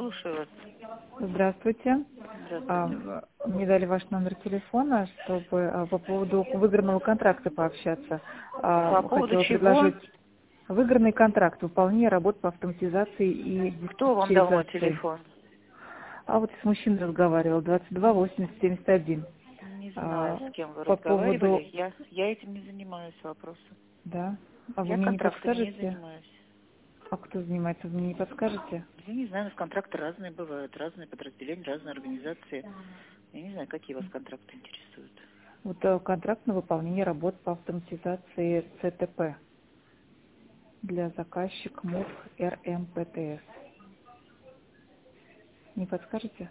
слушаю вас. Здравствуйте. Здравствуйте. Мне дали ваш номер телефона, чтобы по поводу выигранного контракта пообщаться. По поводу Хотела чего? предложить выигранный контракт, выполнение работ по автоматизации и Кто вам дал мой диспетчеризации. телефон? Вот с мужчиной разговаривал, 22 80 71. Не знаю, с кем вы По разговаривали. поводу... Я этим не занимаюсь вопросом. Да. А вы Я мне не контрактами не подскажете? занимаюсь. А кто занимается, вы мне не подскажете? Я не знаю, у нас контракты разные бывают, разные подразделения, разные организации. Я не знаю, какие вас контракты интересуют. Контракт на выполнение работ по автоматизации ЦТП для заказчик МУФ РМПТС. Не подскажете?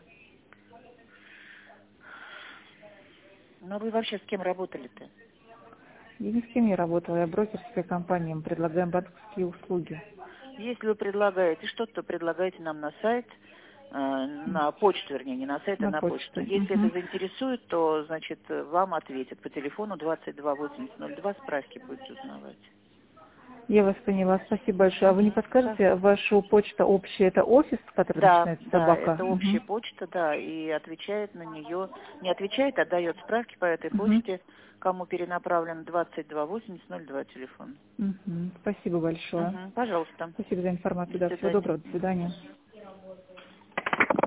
Но вы вообще с кем работали-то? Я ни с кем не работала, я брокерская компания, мы предлагаем банковские услуги. Если вы предлагаете что-то, предлагайте нам на сайт, на почту, вернее, не на сайт, а На на почту. почту. Если это заинтересует, то, значит, вам ответят по телефону 228002, справки будете узнавать. Я вас поняла, спасибо большое. А вы не подскажете, Пожалуйста. вашу почту общая, это офис, который Да, начинается с да, собака? это общая почта, да, и отвечает на нее, не отвечает, а дает справки по этой Мгм. почте, кому перенаправлен 228002 телефон. Спасибо большое. Пожалуйста. Спасибо за информацию. До Да, всего свидания. доброго, до свидания.